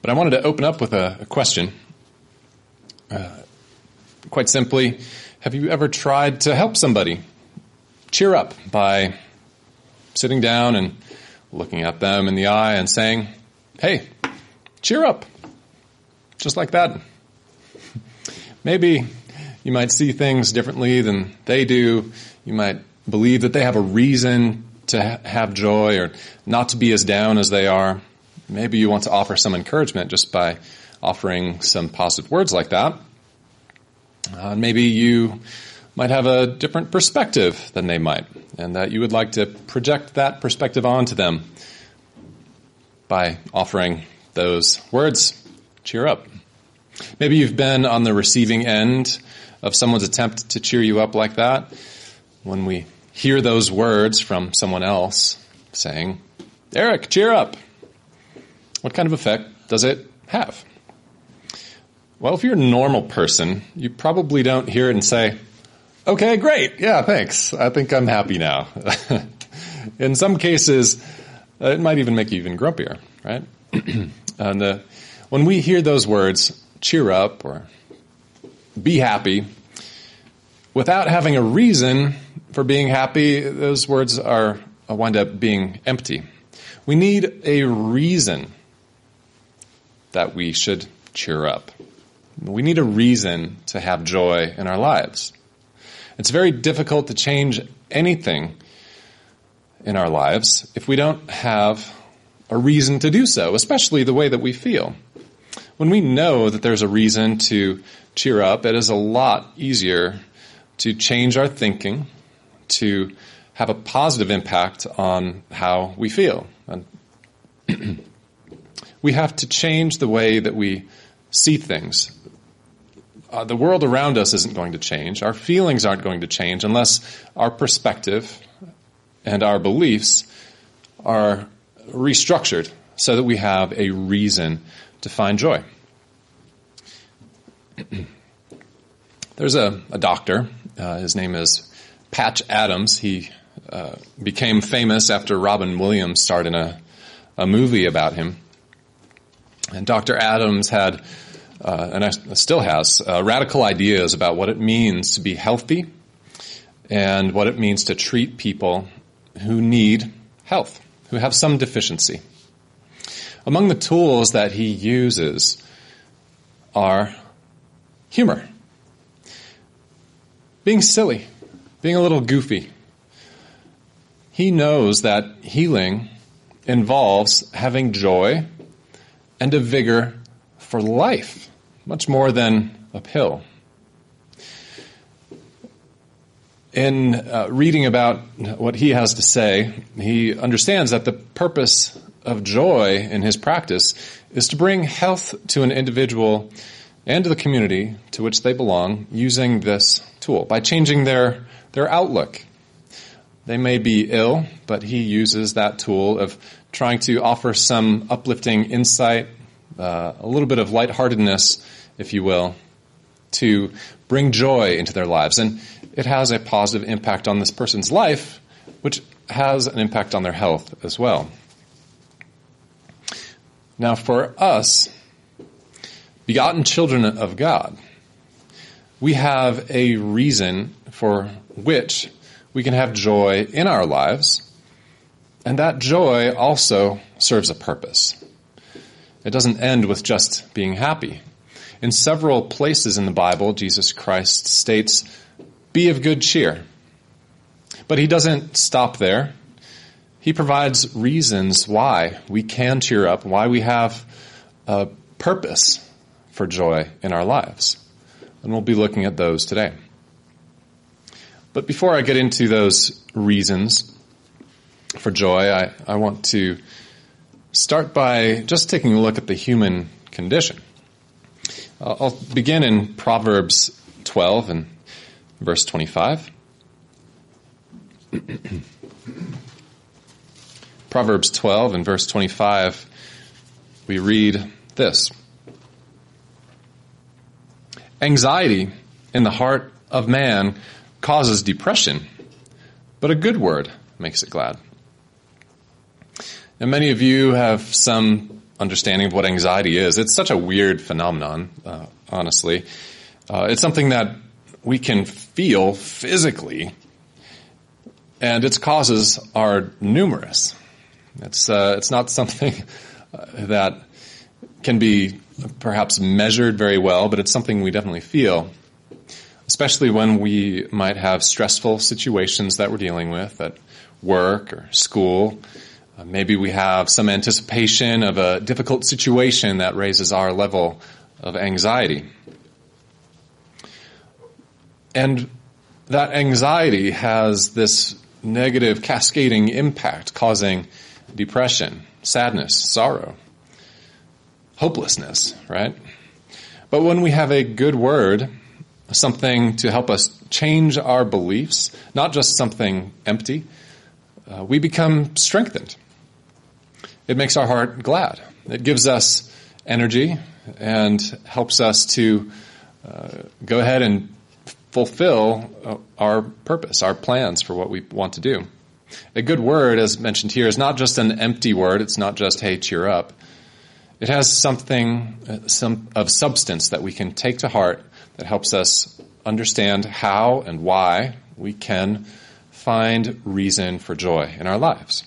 But I wanted to open up with a question. Quite simply, have you ever tried to help somebody cheer up by sitting down and looking at them in the eye and saying, "Hey, cheer up," just like that? Maybe you might see things differently than they do. You might believe that they have a reason to have joy or not to be as down as they are. Maybe you want to offer some encouragement just by offering some positive words like that. Maybe you might have a different perspective than they might, and that you would like to project that perspective onto them by offering those words, cheer up. Maybe you've been on the receiving end of someone's attempt to cheer you up like that. When we hear those words from someone else saying, "Eric, cheer up," what kind of effect does it have? Well, if you're a normal person, you probably don't hear it and say, "Okay, great. Yeah, thanks. I think I'm happy now." In some cases, it might even make you even grumpier, right? And when we hear those words, cheer up or be happy, without having a reason for being happy, those words wind up being empty. We need a reason that we should cheer up. We need a reason to have joy in our lives. It's very difficult to change anything in our lives if we don't have a reason to do so, especially the way that we feel. When we know that there's a reason to cheer up, it is a lot easier to change our thinking, to have a positive impact on how we feel. And we have to change the way that we see things. The world around us isn't going to change. Our feelings aren't going to change unless our perspective and our beliefs are restructured so that we have a reason to find joy. There's a doctor. His name is Patch Adams. He became famous after Robin Williams starred in a movie about him. And Dr. Adams had, and still has, radical ideas about what it means to be healthy and what it means to treat people who need health, who have some deficiency. Among the tools that he uses are humor, being silly, being a little goofy. He knows that healing involves having joy and a vigor for life, much more than a pill. In reading about what he has to say, he understands that the purpose of joy in his practice is to bring health to an individual and to the community to which they belong using this tool, by changing their outlook. They may be ill, but he uses that tool of trying to offer some uplifting insight, a little bit of lightheartedness, if you will, to bring joy into their lives. And it has a positive impact on this person's life, which has an impact on their health as well. Now, for us, begotten children of God, we have a reason for which we can have joy in our lives, and that joy also serves a purpose. It doesn't end with just being happy. In several places in the Bible, Jesus Christ states, "Be of good cheer." But he doesn't stop there. He provides reasons why we can cheer up, why we have a purpose for joy in our lives. And we'll be looking at those today. But before I get into those reasons for joy, I want to start by just taking a look at the human condition. I'll begin in Proverbs 12 and verse 25. Proverbs 12 and verse 25, we read this: "Anxiety in the heart of man causes depression, but a good word makes it glad." And many of you have some understanding of what anxiety is. It's such a weird phenomenon, honestly. It's something that we can feel physically, and its causes are numerous. It's not something that can be perhaps measured very well, but it's something we definitely feel, especially when we might have stressful situations that we're dealing with at work or school. Maybe we have some anticipation of a difficult situation that raises our level of anxiety. And that anxiety has this negative cascading impact, causing depression, sadness, sorrow, hopelessness, right? But when we have a good word, something to help us change our beliefs, not just something empty, we become strengthened. It makes our heart glad. It gives us energy and helps us to go ahead and fulfill our purpose, our plans for what we want to do. A good word, as mentioned here, is not just an empty word. It's not just, hey, cheer up. It has something, some of substance that we can take to heart that helps us understand how and why we can find reason for joy in our lives.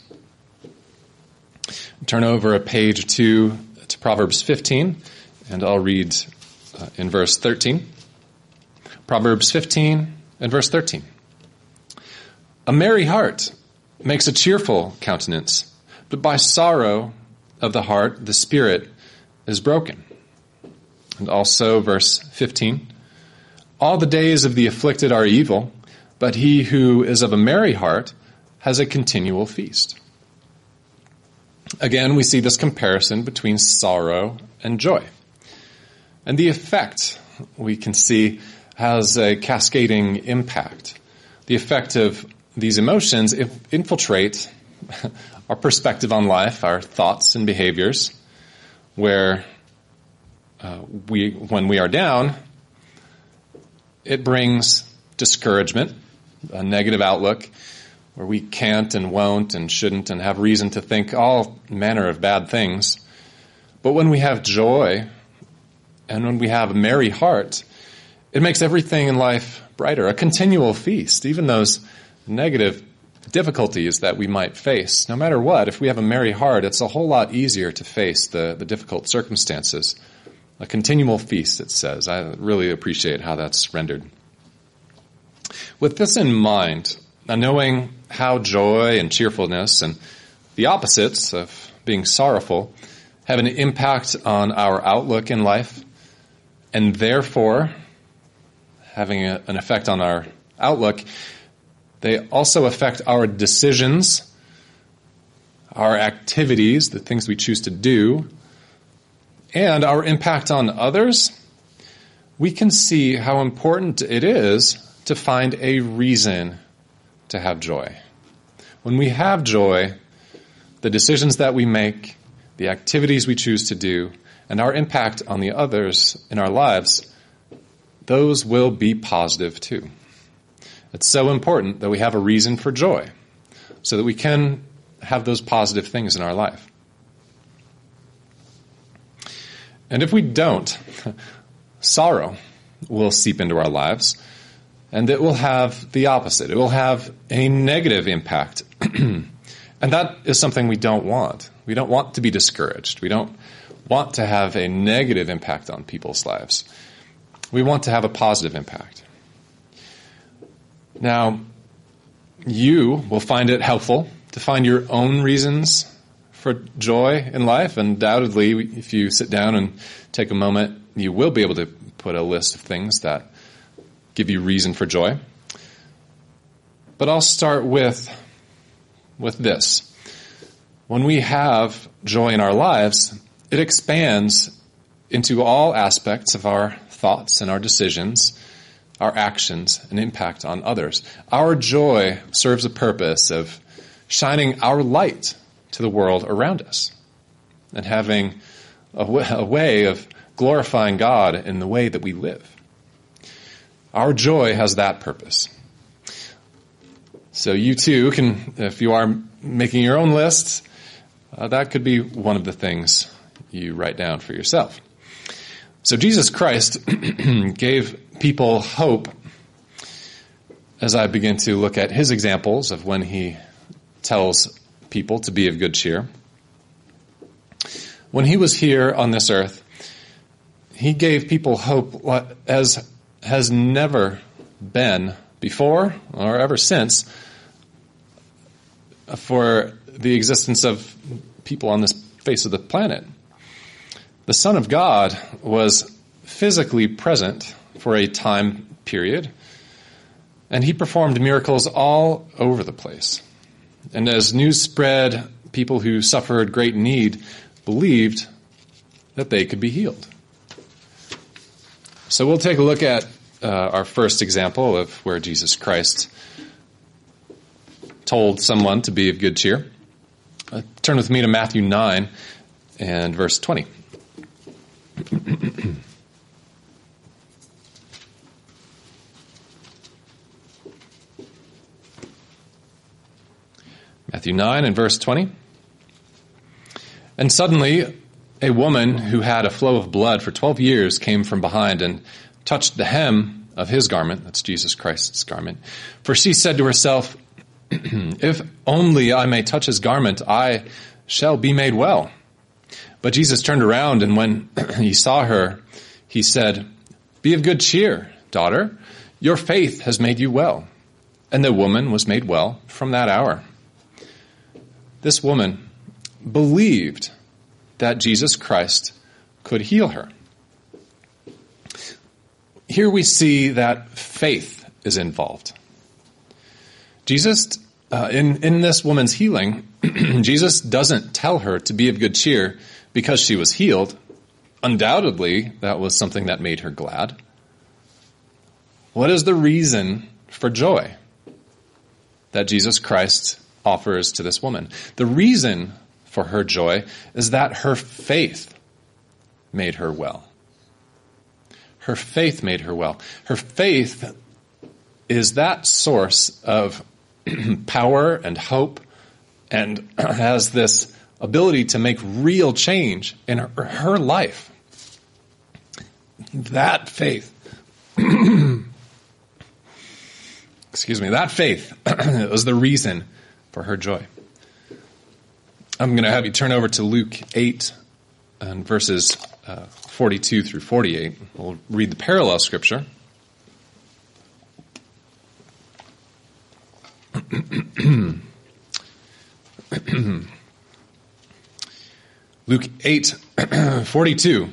Turn over a page to Proverbs 15, and I'll read in verse 13. Proverbs 15 and verse 13. A merry heart makes a cheerful countenance, but by sorrow of the heart the spirit is broken. And also verse 15. All the days of the afflicted are evil, but he who is of a merry heart has a continual feast. Again, we see this comparison between sorrow and joy. And the effect we can see has a cascading impact. The effect of these emotions infiltrate our perspective on life, our thoughts and behaviors, where when we are down, it brings discouragement, a negative outlook, where we can't and won't and shouldn't and have reason to think all manner of bad things. But when we have joy and when we have a merry heart, it makes everything in life brighter, a continual feast, even those negative difficulties that we might face. No matter what, if we have a merry heart, it's a whole lot easier to face the difficult circumstances. A continual feast, it says. I really appreciate how that's rendered. With this in mind, knowing how joy and cheerfulness and the opposites of being sorrowful have an impact on our outlook in life, and therefore having an effect on our outlook, they also affect our decisions, our activities, the things we choose to do, and our impact on others. We can see how important it is to find a reason to have joy. When we have joy, the decisions that we make, the activities we choose to do, and our impact on the others in our lives, those will be positive too. It's so important that we have a reason for joy so that we can have those positive things in our life. And if we don't, sorrow will seep into our lives, and it will have the opposite. It will have a negative impact. And that is something we don't want. We don't want to be discouraged. We don't want to have a negative impact on people's lives. We want to have a positive impact. Now, you will find it helpful to find your own reasons for joy in life. Undoubtedly, if you sit down and take a moment, you will be able to put a list of things that give you reason for joy. But I'll start with this. When we have joy in our lives, it expands into all aspects of our thoughts and our decisions, our actions, and impact on others. Our joy serves a purpose of shining our light to the world around us and having a way of glorifying God in the way that we live. Our joy has that purpose. So you too can, if you are making your own lists, that could be one of the things you write down for yourself. So Jesus Christ gave people hope as I begin to look at his examples of when he tells people to be of good cheer. When he was here on this earth, he gave people hope as has never been before or ever since for the existence of people on this face of the planet. The Son of God was physically present for a time period, and he performed miracles all over the place. And as news spread, people who suffered great need believed that they could be healed. So we'll take a look at our first example of where Jesus Christ told someone to be of good cheer. Turn with me to Matthew 9 and verse 20. Matthew 9 and verse 20. And suddenly a woman who had a flow of blood for 12 years came from behind and touched the hem of his garment. That's Jesus Christ's garment. For she said to herself, if only I may touch his garment, I shall be made well. But Jesus turned around, and when he saw her, he said, be of good cheer, daughter. Your faith has made you well. And the woman was made well from that hour. This woman believed that Jesus Christ could heal her. Here we see that faith is involved. Jesus, in this woman's healing, Jesus doesn't tell her to be of good cheer because she was healed. Undoubtedly, that was something that made her glad. What is the reason for joy that Jesus Christ offers to this woman? The reason for her joy is that her faith made her well. Her faith made her well. Her faith is that source of power and hope and has this ability to make real change in her life. That faith, that faith was the reason for her joy. I'm going to have you turn over to Luke 8 and verses 42 through 48. We'll read the parallel scripture. Luke 8:42.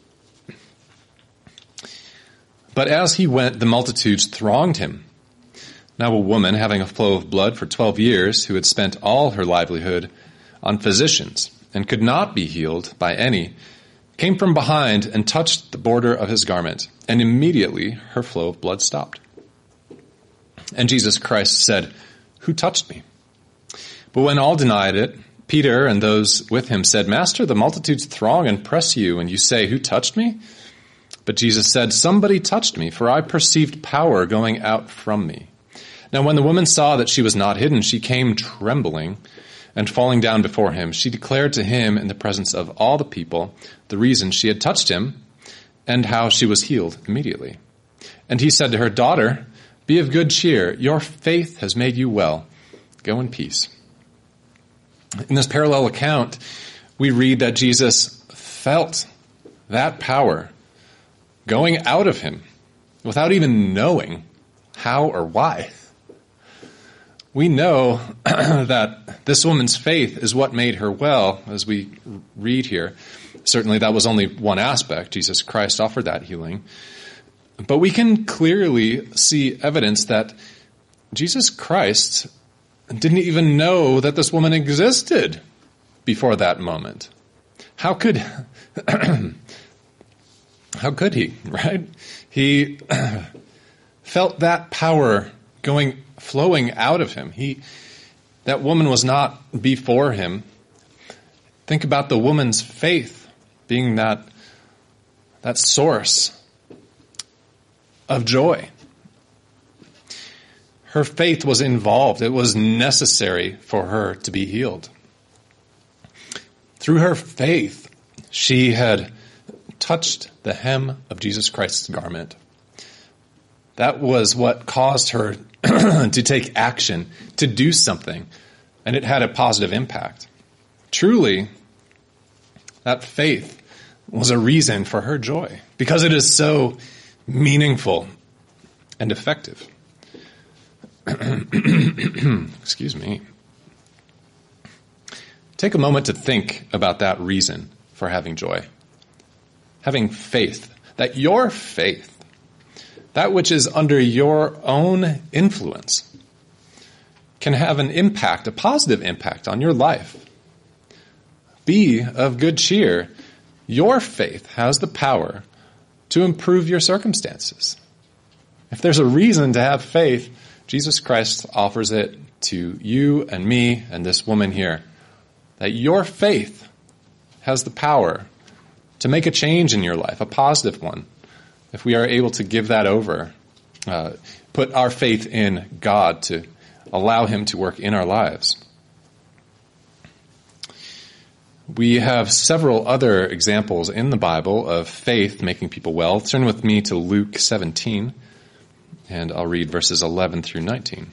But as he went, the multitudes thronged him. Now a woman having a flow of blood for 12 years, who had spent all her livelihood on physicians and could not be healed by any, came from behind and touched the border of his garment, and immediately her flow of blood stopped. And Jesus Christ said, who touched me? But when all denied it, Peter and those with him said, Master, the multitudes throng and press you, and you say, who touched me? But Jesus said, somebody touched me, for I perceived power going out from me. Now when the woman saw that she was not hidden, she came trembling, and falling down before him, she declared to him in the presence of all the people the reason she had touched him, and how she was healed immediately. And he said to her, Daughter, be of good cheer. Your faith has made you well. Go in peace. In this parallel account, we read that Jesus felt that power going out of him without even knowing how or why. We know that this woman's faith is what made her well, as we read here. Certainly that was only one aspect. Jesus Christ offered that healing. But we can clearly see evidence that Jesus Christ didn't even know that this woman existed before that moment. How could he, right? He felt that power flowing out of him. That woman was not before him. Think about the woman's faith being that source of joy. Her faith was involved. It was necessary for her to be healed. Through her faith, She had touched the hem of Jesus Christ's garment. That was what caused her to take action, to do something, and it had a positive impact. Truly, that faith was a reason for her joy, because it is so meaningful and effective. Excuse me. Take a moment to think about that reason for having joy. Having faith, that your faith, that which is under your own influence, can have an impact, a positive impact on your life. Be of good cheer. Your faith has the power to improve your circumstances. If there's a reason to have faith, Jesus Christ offers it to you and me and this woman here. That your faith has the power to make a change in your life, a positive one. If we are able to give that over, put our faith in God to allow Him to work in our lives. We have several other examples in the Bible of faith making people well. Turn with me to Luke 17, and I'll read verses 11 through 19.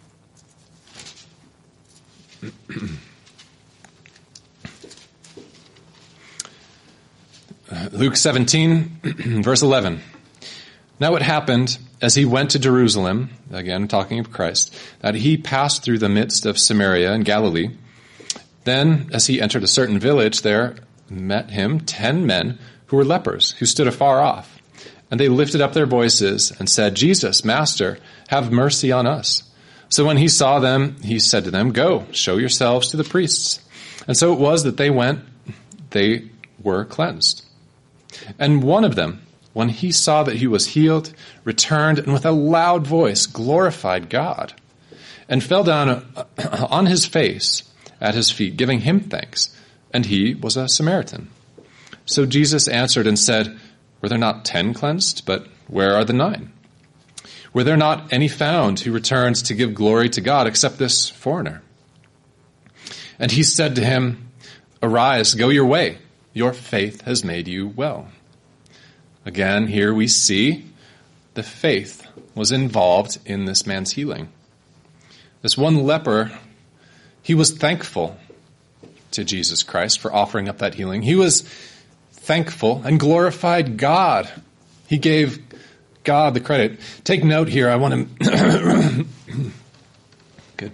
Luke 17, verse 11. Now it happened, as he went to Jerusalem, again talking of Christ, that he passed through the midst of Samaria and Galilee. Then, as he entered a certain village, there met him 10 men who were lepers, who stood afar off. And they lifted up their voices and said, Jesus, Master, have mercy on us. So when he saw them, he said to them, Go, show yourselves to the priests. And so it was that they went, they were cleansed. And one of them, when he saw that he was healed, returned and with a loud voice glorified God, and fell down on his face at his feet, giving him thanks. And he was a Samaritan. So Jesus answered and said, Were there not 10 cleansed? But where are the 9? Were there not any found who returned to give glory to God except this foreigner? And he said to him, Arise, go your way. Your faith has made you well. Again, here we see the faith was involved in this man's healing. This one leper, he was thankful to Jesus Christ for offering up that healing. He was thankful and glorified God. He gave God the credit. Take note here. I want to... Good.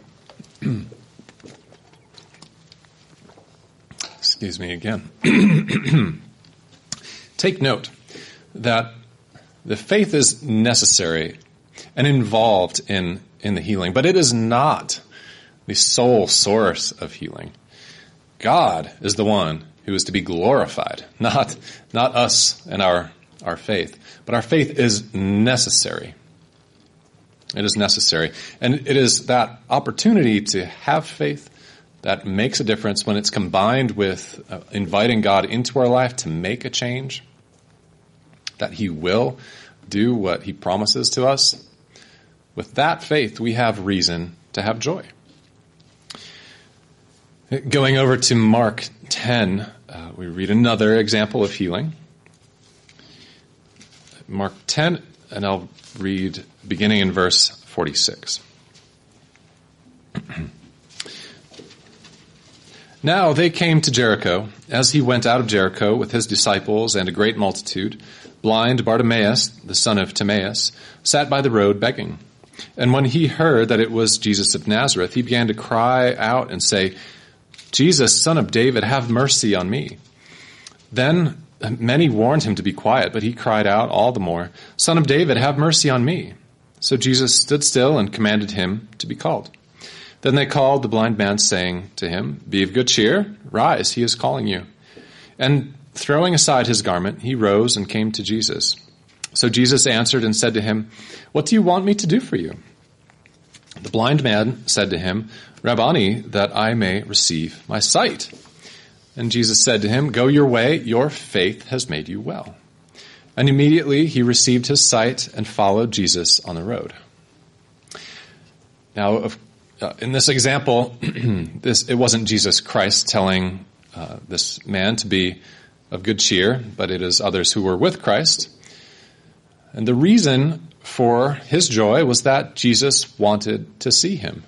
Excuse me again. Take note that the faith is necessary and involved in the healing, but it is not the sole source of healing. God is the one who is to be glorified, not us and our faith. But our faith is necessary. It is necessary. And it is that opportunity to have faith that makes a difference when it's combined with inviting God into our life to make a change, that He will do what He promises to us. With that faith, we have reason to have joy. Going over to Mark 10, we read another example of healing. Mark 10, and I'll read beginning in verse 46. Now they came to Jericho. As he went out of Jericho with his disciples and a great multitude, blind Bartimaeus, the son of Timaeus, sat by the road begging. And when he heard that it was Jesus of Nazareth, he began to cry out and say, Jesus, son of David, have mercy on me. Then many warned him to be quiet, but he cried out all the more, Son of David, have mercy on me. So Jesus stood still and commanded him to be called. Then they called the blind man, saying to him, Be of good cheer, rise, he is calling you. And throwing aside his garment, he rose and came to Jesus. So Jesus answered and said to him, What do you want me to do for you? The blind man said to him, Rabboni, that I may receive my sight. And Jesus said to him, Go your way, your faith has made you well. And immediately he received his sight and followed Jesus on the road. Now, in this example, it wasn't Jesus Christ telling this man to be of good cheer, but it is others who were with Christ. And the reason for his joy was that Jesus wanted to see him,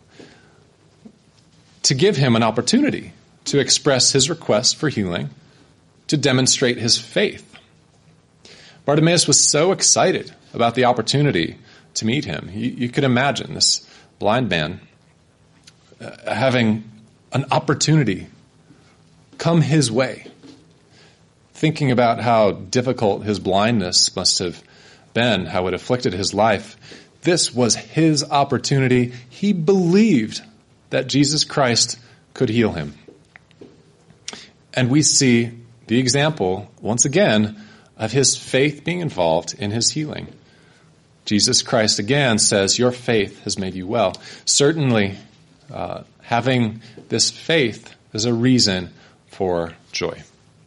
to give him an opportunity to express his request for healing, to demonstrate his faith. Bartimaeus was so excited about the opportunity to meet him. You could imagine this blind man having an opportunity come his way, thinking about how difficult his blindness must have been, how it afflicted his life. This was his opportunity. He believed that Jesus Christ could heal him. And we see the example, once again, of his faith being involved in his healing. Jesus Christ again says, "Your faith has made you well." Certainly, having this faith is a reason for joy.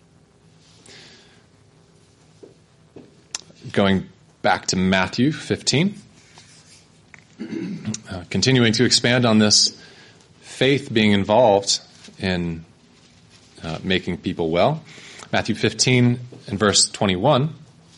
Going back to Matthew 15, continuing to expand on this faith being involved in making people well. Matthew 15 and verse 21.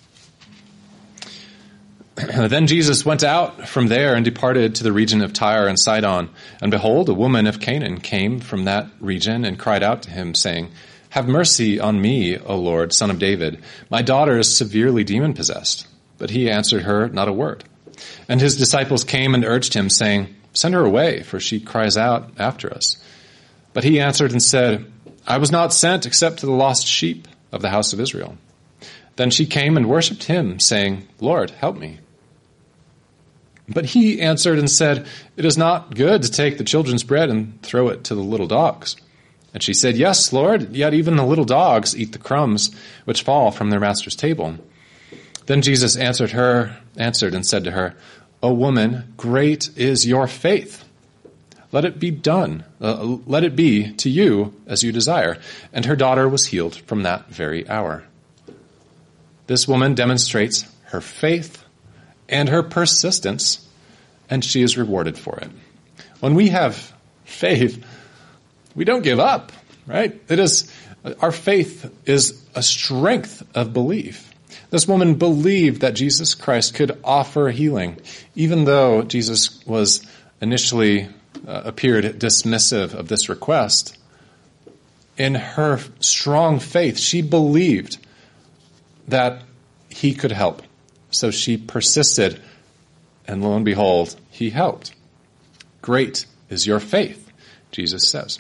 Then Jesus went out from there and departed to the region of Tyre and Sidon. And behold, a woman of Canaan came from that region and cried out to him, saying, "Have mercy on me, O Lord, Son of David. My daughter is severely demon-possessed." But he answered her not a word. And his disciples came and urged him, saying, "Send her away, for she cries out after us." But he answered and said, "I was not sent except to the lost sheep of the house of Israel." Then she came and worshipped him, saying, "Lord, help me." But he answered and said, "It is not good to take the children's bread and throw it to the little dogs." And she said, "Yes, Lord, yet even the little dogs eat the crumbs which fall from their master's table." Then Jesus answered and said to her, "O woman, great is your faith. Let it be done. Let it be to you as you desire." And her daughter was healed from that very hour. This woman demonstrates her faith and her persistence, and she is rewarded for it. When we have faith, we don't give up, right? Our faith is a strength of belief. This woman believed that Jesus Christ could offer healing, even though Jesus was initially appeared dismissive of this request. In her strong faith, she believed that he could help. So she persisted, and lo and behold, he helped. Great is your faith, Jesus says.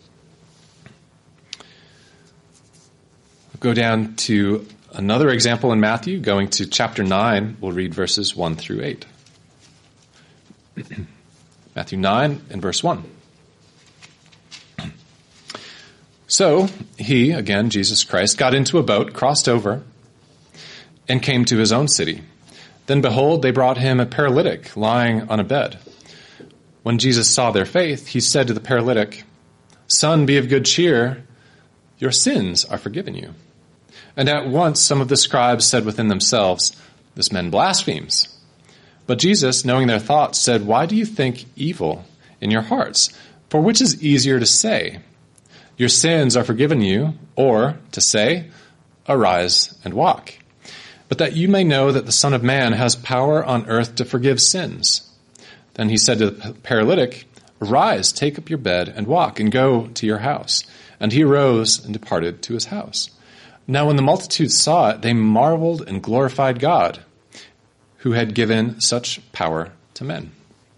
We'll go down to another example in Matthew, going to chapter 9. We'll read verses 1 through 8. Matthew 9 and verse 1. So he, again, Jesus Christ, got into a boat, crossed over, and came to his own city. Then behold, they brought him a paralytic lying on a bed. When Jesus saw their faith, he said to the paralytic, "Son, be of good cheer. Your sins are forgiven you." And at once some of the scribes said within themselves, "This man blasphemes." But Jesus, knowing their thoughts, said, "Why do you think evil in your hearts? For which is easier to say, 'Your sins are forgiven you,' or to say, 'Arise and walk'? But that you may know that the Son of Man has power on earth to forgive sins." Then he said to the paralytic, "Arise, take up your bed and walk, and go to your house." And he arose and departed to his house. Now when the multitude saw it, they marveled and glorified God, who had given such power to men.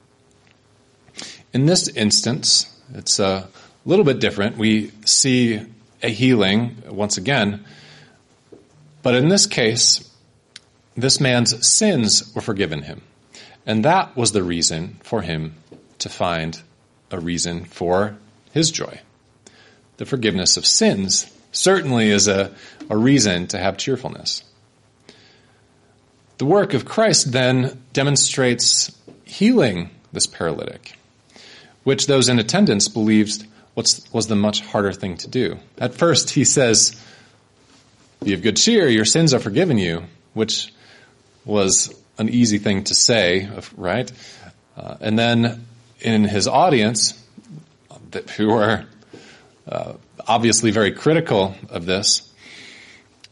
In this instance, it's a little bit different. We see a healing once again, but in this case, this man's sins were forgiven him. And that was the reason for him to find a reason for his joy. The forgiveness of sins certainly is a reason to have cheerfulness. The work of Christ then demonstrates healing this paralytic, which those in attendance believed was the much harder thing to do. At first he says, "Be of good cheer, your sins are forgiven you," which was an easy thing to say, right? And then in his audience, who are obviously very critical of this,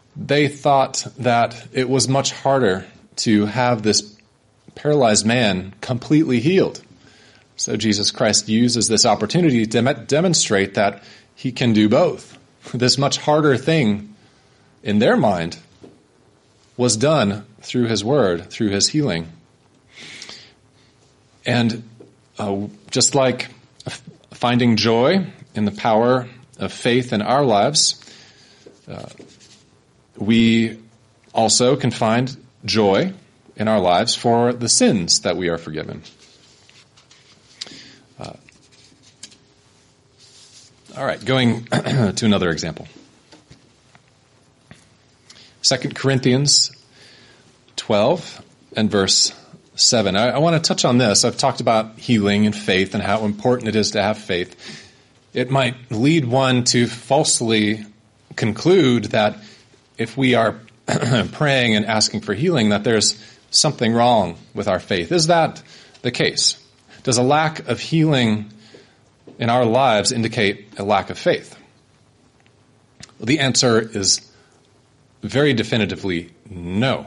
They thought that it was much harder to have this paralyzed man completely healed. So Jesus Christ uses this opportunity to demonstrate that he can do both. This much harder thing in their mind was done through his word, through his healing. And just like finding joy in the power of faith in our lives, we also can find joy in our lives for the sins that we are forgiven. All right, going to another example. 2 Corinthians 12 and verse 7. I want to touch on this. I've talked about healing and faith and how important it is to have faith. It might lead one to falsely conclude that if we are praying and asking for healing, that there's something wrong with our faith. Is that the case? Does a lack of healing in our lives indicate a lack of faith? Well, the answer is very definitively no.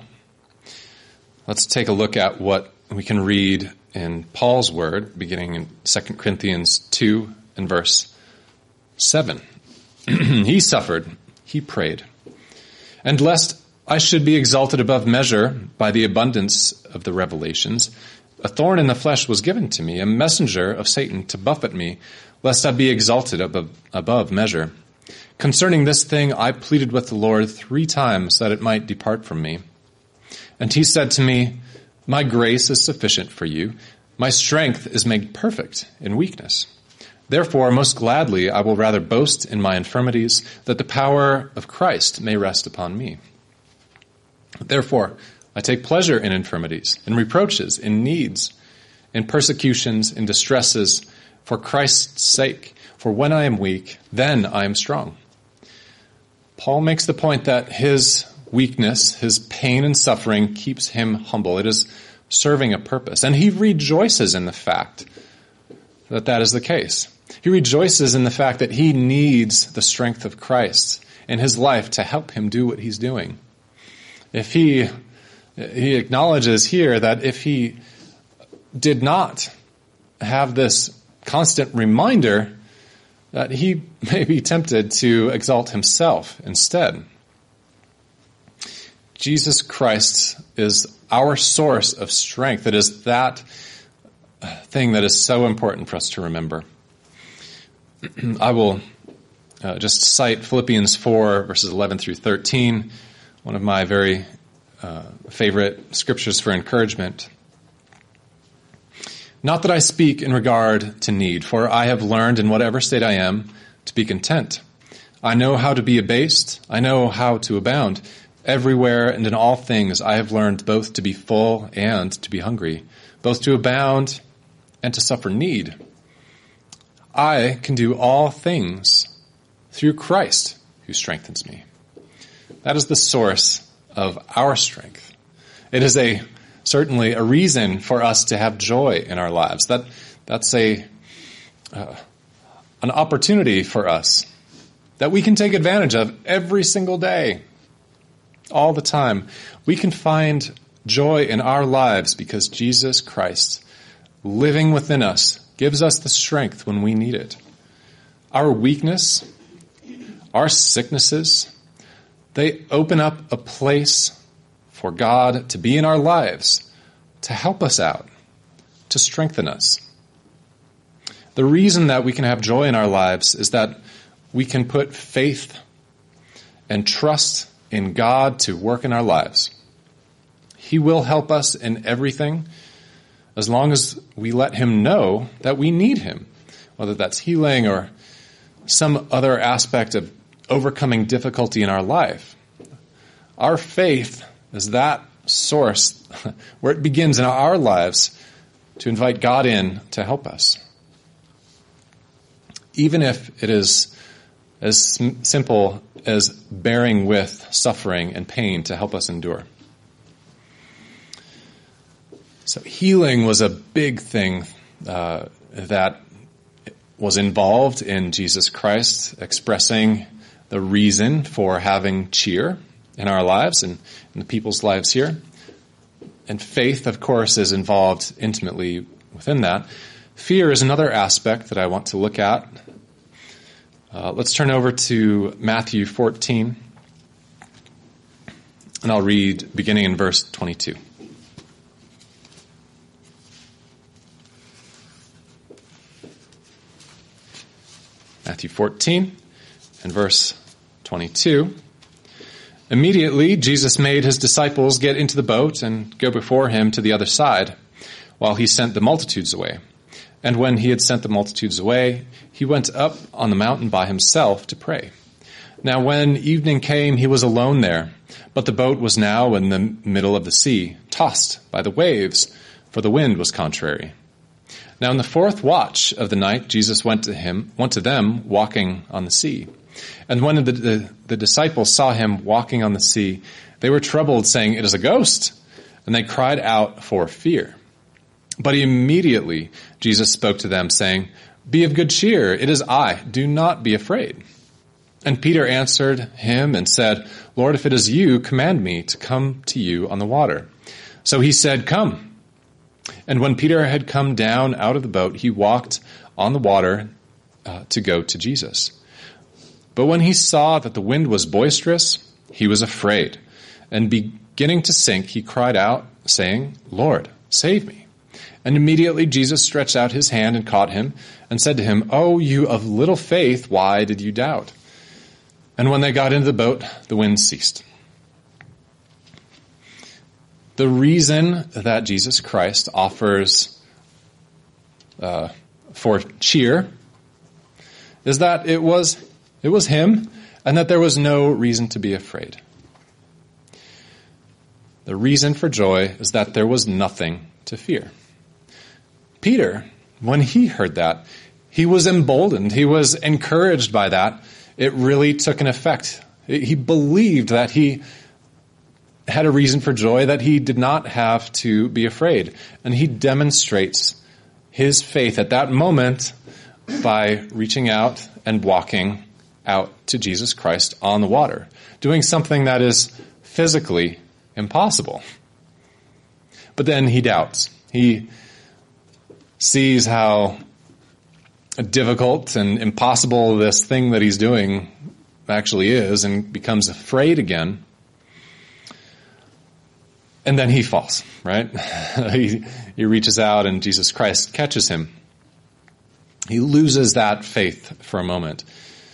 Let's take a look at what we can read in Paul's word, beginning in 2 Corinthians 2 and verse 7. He suffered, he prayed, and lest I should be exalted above measure by the abundance of the revelations, a thorn in the flesh was given to me, a messenger of Satan to buffet me, lest I be exalted above measure. Concerning this thing I pleaded with the Lord 3 times that it might depart from me. And he said to me, my grace is sufficient for you. My strength is made perfect in weakness. Therefore, most gladly I will rather boast in my infirmities, that the power of Christ may rest upon me. Therefore, I take pleasure in infirmities, in reproaches, in needs, in persecutions, in distresses, for Christ's sake. For when I am weak, then I am strong. Paul makes the point that his weakness, his pain and suffering keeps him humble. It is serving a purpose. And he rejoices in the fact that that is the case. He rejoices in the fact that he needs the strength of Christ in his life to help him do what he's doing. If he acknowledges here that if he did not have this constant reminder, that he may be tempted to exalt himself instead. Jesus Christ is our source of strength. It is that thing that is so important for us to remember. I will just cite Philippians 4, verses 11 through 13, one of my very favorite scriptures for encouragement. Not that I speak in regard to need, for I have learned in whatever state I am to be content. I know how to be abased. I know how to abound. Everywhere and in all things I have learned both to be full and to be hungry, both to abound and to suffer need. I can do all things through Christ who strengthens me. That is the source of our strength. It is certainly a reason for us to have joy in our lives. That's an opportunity for us that we can take advantage of every single day, all the time. We can find joy in our lives because Jesus Christ, living within us, gives us the strength when we need it. Our weakness, our sicknesses, they open up a place for God to be in our lives, to help us out, to strengthen us. The reason that we can have joy in our lives is that we can put faith and trust in God to work in our lives. He will help us in everything as long as we let him know that we need him, whether that's healing or some other aspect of overcoming difficulty in our life. Our faith is that source where it begins in our lives to invite God in to help us. Even if it is as simple as bearing with suffering and pain to help us endure. So healing was a big thing that was involved in Jesus Christ expressing the reason for having cheer in our lives and in the people's lives here. And faith, of course, is involved intimately within that. Fear is another aspect that I want to look at. Let's turn over to Matthew 14, and I'll read beginning in verse 22. Matthew 14 and verse 22. Immediately, Jesus made his disciples get into the boat and go before him to the other side, while he sent the multitudes away. And when he had sent the multitudes away, he went up on the mountain by himself to pray. Now when evening came, he was alone there, but the boat was now in the middle of the sea, tossed by the waves, for the wind was contrary. Now in the fourth watch of the night, Jesus went to them walking on the sea. And when the disciples saw him walking on the sea, they were troubled, saying, "It is a ghost." And they cried out for fear. But immediately Jesus spoke to them, saying, "Be of good cheer, it is I, do not be afraid." And Peter answered him and said, "Lord, if it is you, command me to come to you on the water." So he said, "Come." And when Peter had come down out of the boat, he walked on the water to go to Jesus. But when he saw that the wind was boisterous, he was afraid. And beginning to sink, he cried out, saying, "Lord, save me." And immediately Jesus stretched out his hand and caught him and said to him, "O you of little faith, why did you doubt?" And when they got into the boat, the wind ceased. The reason that Jesus Christ offers for cheer is that it was him, and that there was no reason to be afraid. The reason for joy is that there was nothing to fear. Peter, when he heard that, he was emboldened. He was encouraged by that. It really took an effect. He believed that he had a reason for joy, that he did not have to be afraid. And he demonstrates his faith at that moment by reaching out and walking out to Jesus Christ on the water, doing something that is physically impossible. But then he doubts. He sees how difficult and impossible this thing that he's doing actually is and becomes afraid again. And then he falls, right? He reaches out and Jesus Christ catches him. He loses that faith for a moment.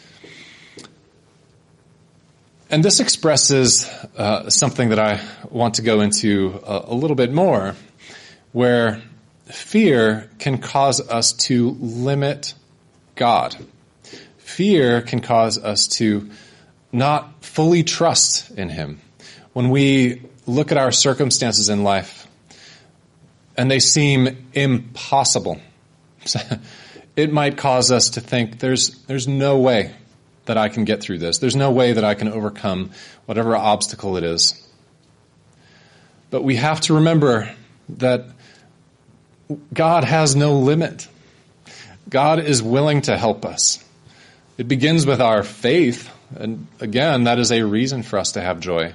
And this expresses something that I want to go into a little bit more, where fear can cause us to limit God. Fear can cause us to not fully trust in him. When we look at our circumstances in life and they seem impossible, it might cause us to think there's no way that I can get through this. There's no way that I can overcome whatever obstacle it is. But we have to remember that God has no limit. God is willing to help us. It begins with our faith, and again, that is a reason for us to have joy.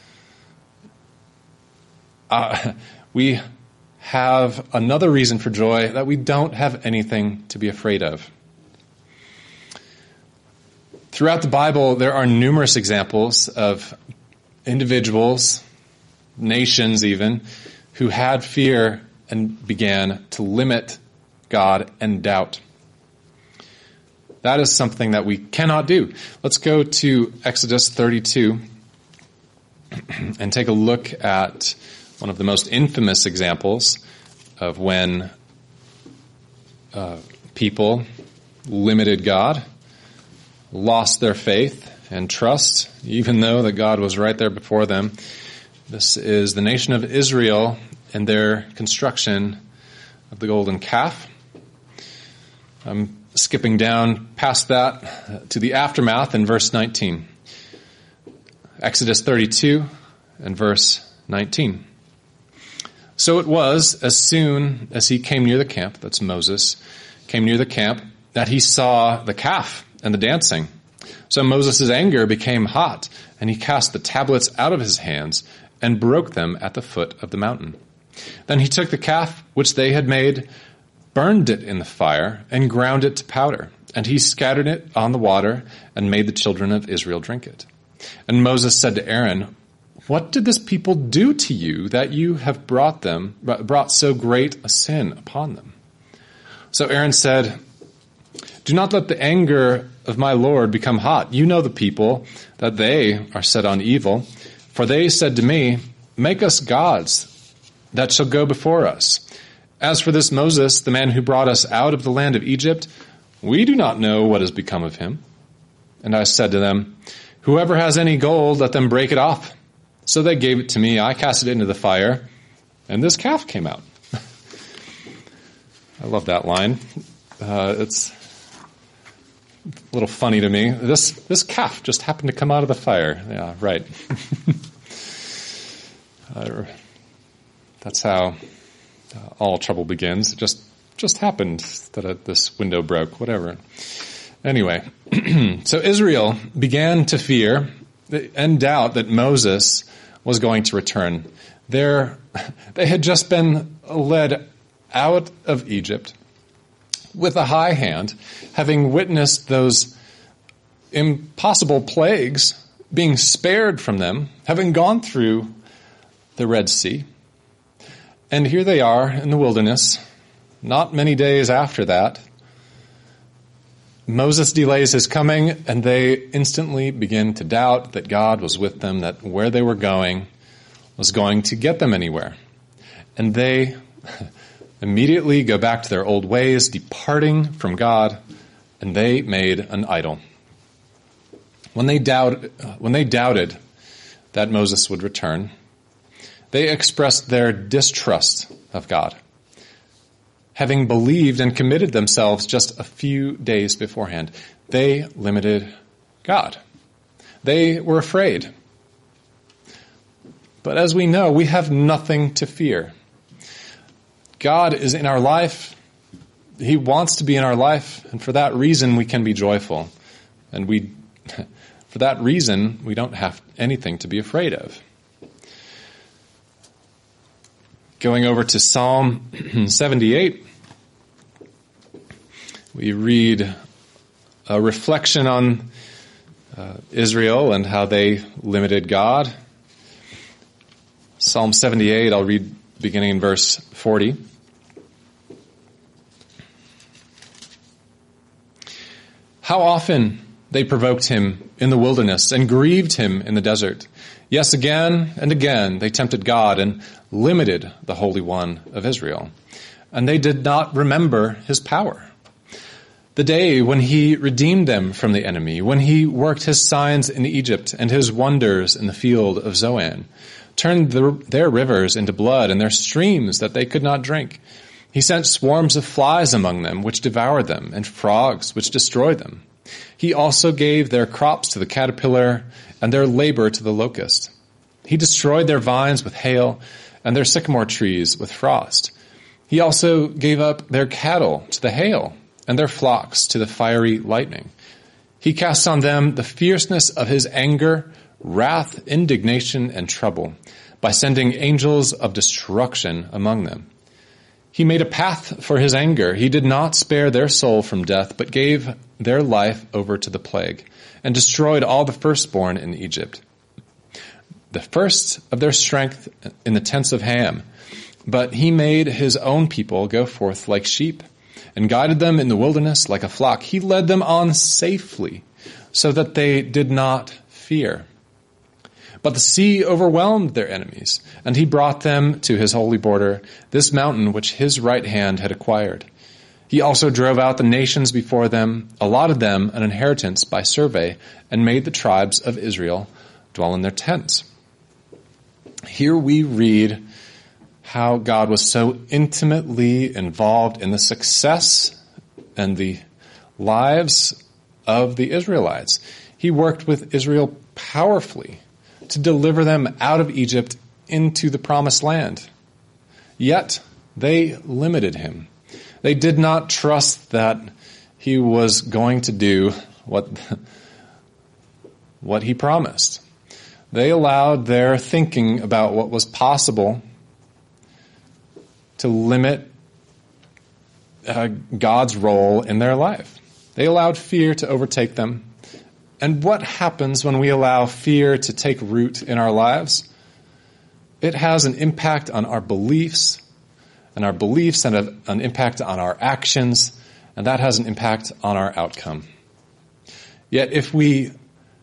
We have another reason for joy, that we don't have anything to be afraid of. Throughout the Bible, there are numerous examples of individuals, nations even, who had fear and began to limit God and doubt. That is something that we cannot do. Let's go to Exodus 32 and take a look at one of the most infamous examples of when people limited God, lost their faith and trust, even though that God was right there before them. This is the nation of Israel and their construction of the golden calf. I'm skipping down past that to the aftermath in verse 19. Exodus 32 and verse 19. So it was, as soon as he came near the camp, that's Moses, came near the camp, that he saw the calf and the dancing. So Moses' anger became hot, and he cast the tablets out of his hands and broke them at the foot of the mountain. Then he took the calf which they had made, burned it in the fire, and ground it to powder. And he scattered it on the water and made the children of Israel drink it. And Moses said to Aaron, "What did this people do to you that you have brought so great a sin upon them?" So Aaron said, "Do not let the anger of my Lord become hot. You know the people, that they are set on evil. For they said to me, 'Make us gods that shall go before us.' As for this Moses, the man who brought us out of the land of Egypt, we do not know what has become of him." And I said to them, "Whoever has any gold, let them break it off." So they gave it to me. I cast it into the fire, and this calf came out. I love that line. It's a little funny to me. This calf just happened to come out of the fire. Yeah, right. That's how all trouble begins. It just happened that this window broke, whatever. Anyway, so Israel began to fear and doubt that Moses was going to return. They had just been led out of Egypt with a high hand, having witnessed those impossible plagues being spared from them, having gone through the Red Sea. And here they are in the wilderness. Not many days after that, Moses delays his coming, and they instantly begin to doubt that God was with them, that where they were going was going to get them anywhere. And they immediately go back to their old ways, departing from God, and they made an idol. When they doubted that Moses would return, they expressed their distrust of God, having believed and committed themselves just a few days beforehand. They limited God. They were afraid. But as we know, we have nothing to fear. God is in our life. He wants to be in our life, and for that reason we can be joyful. And for that reason, we don't have anything to be afraid of. Going over to Psalm 78, we read a reflection on Israel and how they limited God. Psalm 78, I'll read beginning in verse 40. How often they provoked him in the wilderness and grieved him in the desert. Yes, again and again they tempted God and limited the Holy One of Israel. And they did not remember his power. The day when he redeemed them from the enemy, when he worked his signs in Egypt and his wonders in the field of Zoan, turned their rivers into blood and their streams that they could not drink. He sent swarms of flies among them, which devoured them, and frogs, which destroyed them. He also gave their crops to the caterpillar and their labor to the locust. He destroyed their vines with hail and their sycamore trees with frost. He also gave up their cattle to the hail and their flocks to the fiery lightning. He cast on them the fierceness of his anger, wrath, indignation, and trouble, by sending angels of destruction among them. He made a path for his anger. He did not spare their soul from death, but gave their life over to the plague, and destroyed all the firstborn in Egypt, the first of their strength in the tents of Ham. But he made his own people go forth like sheep, and guided them in the wilderness like a flock. He led them on safely, so that they did not fear. But the sea overwhelmed their enemies, and he brought them to his holy border, this mountain which his right hand had acquired. He also drove out the nations before them, allotted them an inheritance by survey, and made the tribes of Israel dwell in their tents. Here we read how God was so intimately involved in the success and the lives of the Israelites. He worked with Israel powerfully to deliver them out of Egypt into the promised land. Yet they limited him. They did not trust that he was going to do what what he promised. They allowed their thinking about what was possible to limit God's role in their life. They allowed fear to overtake them. And what happens when we allow fear to take root in our lives? It has an impact on our beliefs, and our beliefs have an impact on our actions, and that has an impact on our outcome. Yet if we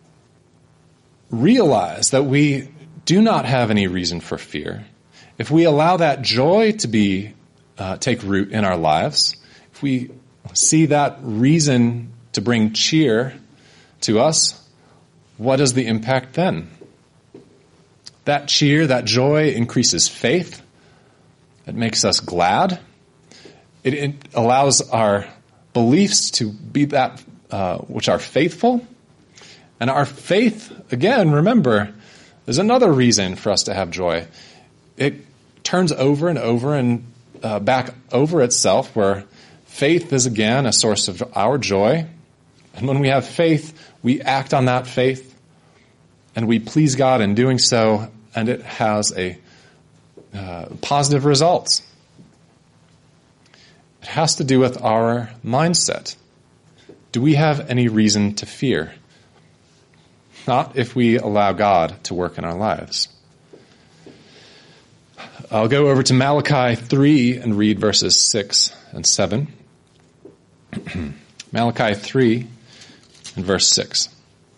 realize that we do not have any reason for fear, if we allow that joy to take root in our lives, if we see that reason to bring cheer to us, what is the impact then? That cheer, that joy increases faith. It makes us glad. It allows our beliefs to be that which are faithful. And our faith, again, remember, is another reason for us to have joy. It turns over and over and back over itself, where faith is, again, a source of our joy. And when we have faith, we act on that faith, and we please God in doing so, and it has a positive results. It has to do with our mindset. Do we have any reason to fear? Not if we allow God to work in our lives. I'll go over to Malachi 3 and read verses 6 and 7. Malachi 3 and verse 6.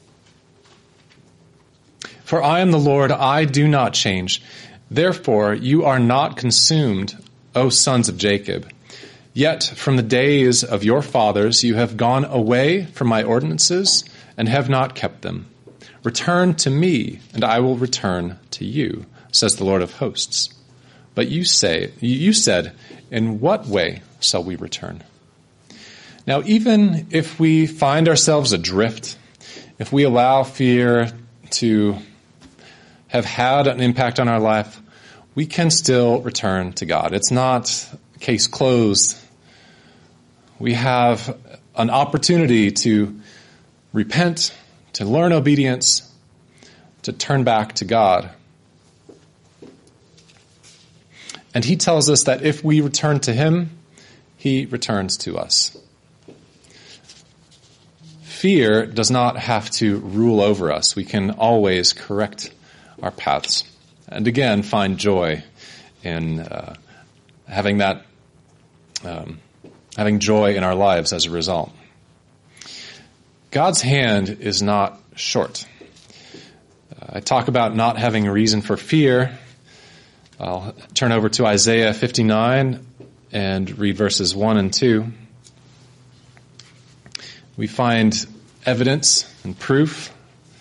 For I am the Lord, I do not change. Therefore you are not consumed, O sons of Jacob. Yet from the days of your fathers you have gone away from my ordinances and have not kept them. Return to me, and I will return to you, says the Lord of hosts. But you said, in what way shall we return? Now, even if we find ourselves adrift, if we allow fear to have had an impact on our life, we can still return to God. It's not case closed. We have an opportunity to repent, to learn obedience, to turn back to God. And he tells us that if we return to him, he returns to us. Fear does not have to rule over us. We can always correct our paths. And again, find joy in having joy in our lives as a result. God's hand is not short. I talk about not having a reason for fear. I'll turn over to Isaiah 59 and read verses 1 and 2. We find evidence and proof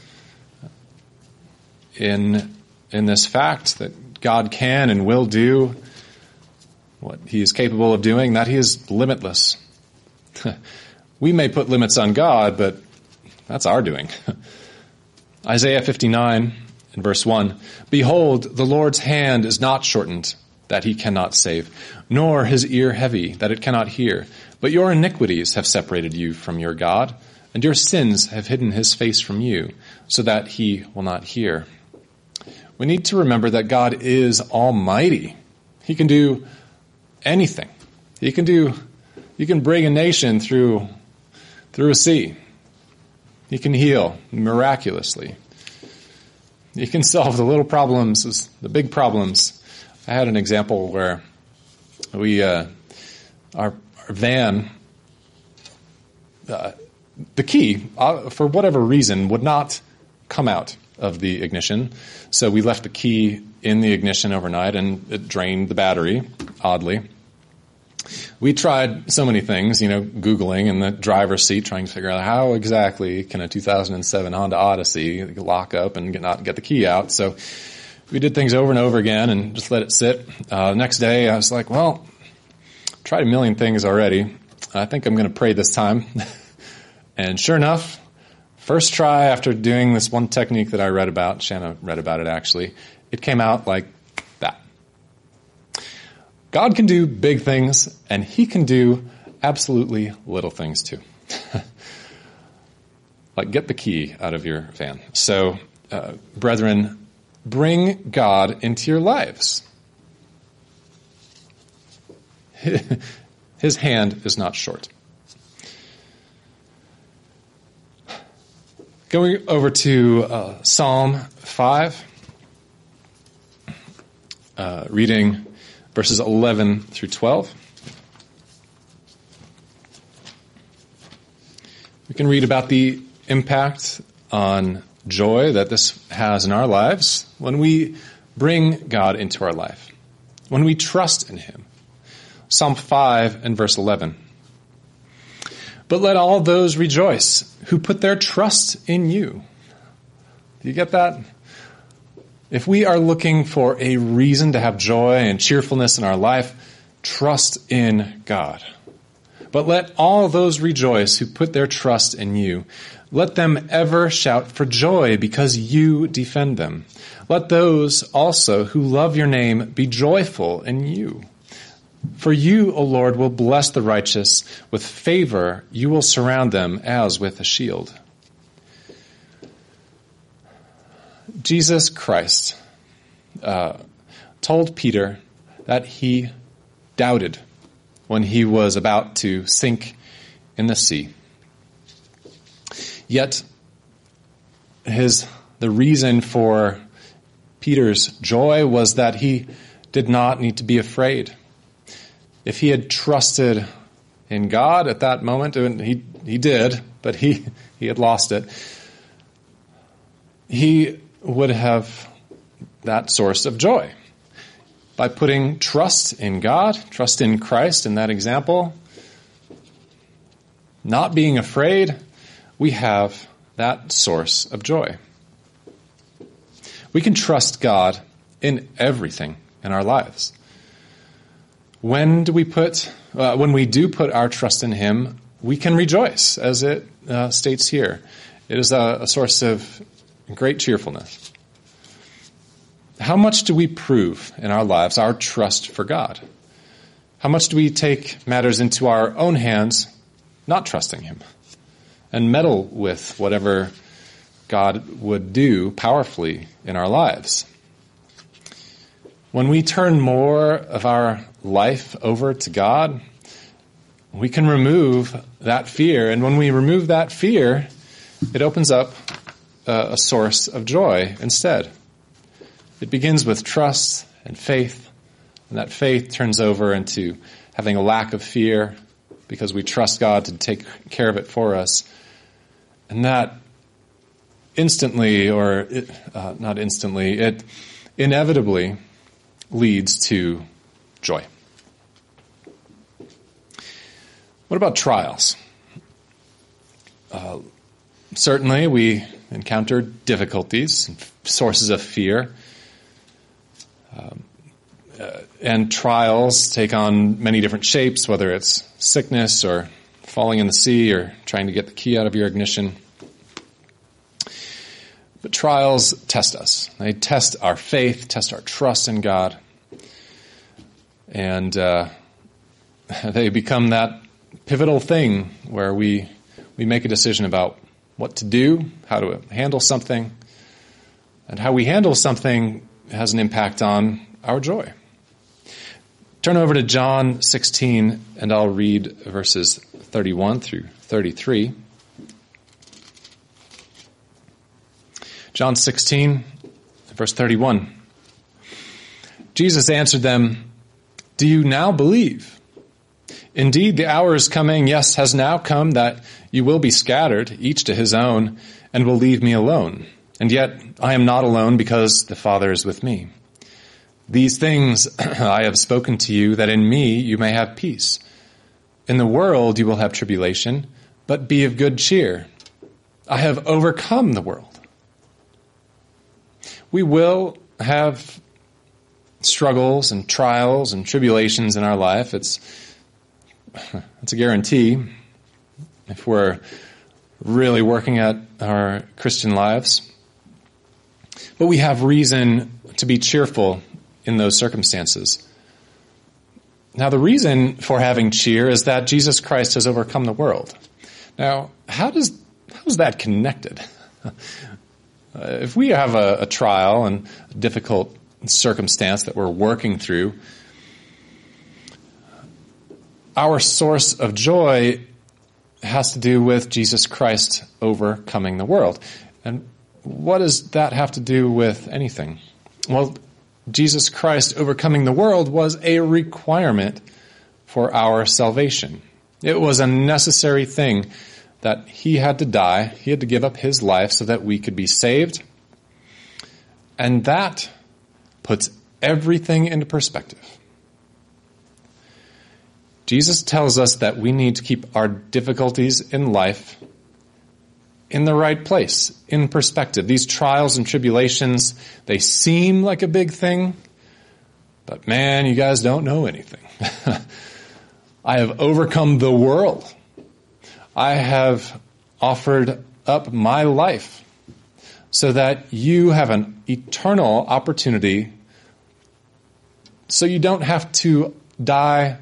in this fact that God can and will do what he is capable of doing, that he is limitless. We may put limits on God, but that's our doing. Isaiah 59 and verse 1, Behold, the Lord's hand is not shortened, that he cannot save, nor his ear heavy, that it cannot hear. But your iniquities have separated you from your God, and your sins have hidden his face from you, so that he will not hear. We need to remember that God is almighty. He can do anything. He can bring a nation through a sea. He can heal miraculously. He can solve the little problems, the big problems. I had an example where our van, the key, for whatever reason, would not come out of the ignition. So we left the key in the ignition overnight, and it drained the battery, oddly. We tried so many things, Googling in the driver's seat, trying to figure out how exactly can a 2007 Honda Odyssey lock up and not get the key out. So we did things over and over again and just let it sit. The next day I was like, well, tried a million things already. I think I'm going to pray this time. And sure enough, first try after doing this one technique that I read about, Shanna read about it actually, it came out like that. God can do big things, and he can do absolutely little things too. Like, get the key out of your van. So, brethren, bring God into your lives. His hand is not short. Going over to Psalm 5, reading verses 11 through 12. We can read about the impact on joy that this has in our lives when we bring God into our life, when we trust in Him. Psalm 5 and verse 11. But let all those rejoice who put their trust in you. Do you get that? If we are looking for a reason to have joy and cheerfulness in our life, trust in God. But let all those rejoice who put their trust in you. Let them ever shout for joy because you defend them. Let those also who love your name be joyful in you. For you, O Lord, will bless the righteous. With favor you will surround them as with a shield. Jesus Christ told Peter that he doubted when he was about to sink in the sea. Yet, the reason for Peter's joy was that he did not need to be afraid. If he had trusted in God at that moment, and he did, but he had lost it, he would have that source of joy. By putting trust in God, trust in Christ in that example, not being afraid, we have that source of joy. We can trust God in everything in our lives. When we do put our trust in Him, we can rejoice, as it states here. It is a source of great cheerfulness. How much do we prove in our lives our trust for God? How much do we take matters into our own hands, not trusting Him, and meddle with whatever God would do powerfully in our lives? When we turn more of our life over to God, we can remove that fear. And when we remove that fear, it opens up a source of joy instead. It begins with trust and faith, and that faith turns over into having a lack of fear because we trust God to take care of it for us. And that it inevitably leads to joy. What about trials? Certainly we encounter difficulties and sources of fear. And trials take on many different shapes, whether it's sickness or falling in the sea or trying to get the key out of your ignition. But trials test us. They test our faith, test our trust in God. And they become that pivotal thing where we make a decision about what to do, how to handle something. And how we handle something has an impact on our joy. Turn over to John 16, and I'll read verses 31 through 33. John 16, verse 31. Jesus answered them, "Do you now believe? Indeed, the hour is coming, yes, has now come, that you will be scattered, each to his own, and will leave me alone. And yet I am not alone, because the Father is with me. These things I have spoken to you, that in me you may have peace. In the world you will have tribulation, but be of good cheer. I have overcome the world." We will have struggles and trials and tribulations in our life. It's a guarantee if we're really working at our Christian lives. But we have reason to be cheerful in those circumstances. Now, the reason for having cheer is that Jesus Christ has overcome the world. Now, how does is that connected? If we have a trial and a difficult circumstance that we're working through, our source of joy has to do with Jesus Christ overcoming the world. And what does that have to do with anything? Well, Jesus Christ overcoming the world was a requirement for our salvation. It was a necessary thing that he had to die. He had to give up his life so that we could be saved. And that puts everything into perspective. Jesus tells us that we need to keep our difficulties in life in the right place, in perspective. These trials and tribulations, they seem like a big thing, but man, you guys don't know anything. I have overcome the world. I have offered up my life so that you have an eternal opportunity, so you don't have to die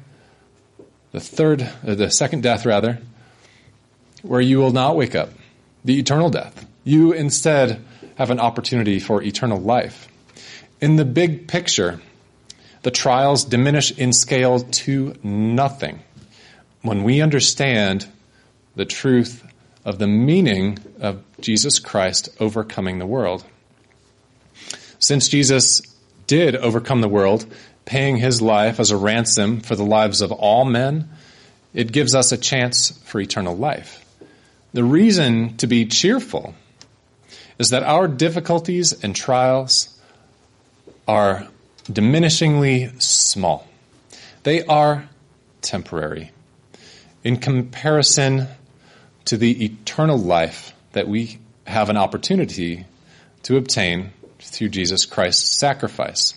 the second death, where you will not wake up, the eternal death. You instead have an opportunity for eternal life. In the big picture, the trials diminish in scale to nothing when we understand the truth of the meaning of Jesus Christ overcoming the world. Since Jesus did overcome the world, paying his life as a ransom for the lives of all men, it gives us a chance for eternal life. The reason to be cheerful is that our difficulties and trials are diminishingly small. They are temporary in comparison to the eternal life that we have an opportunity to obtain through Jesus Christ's sacrifice.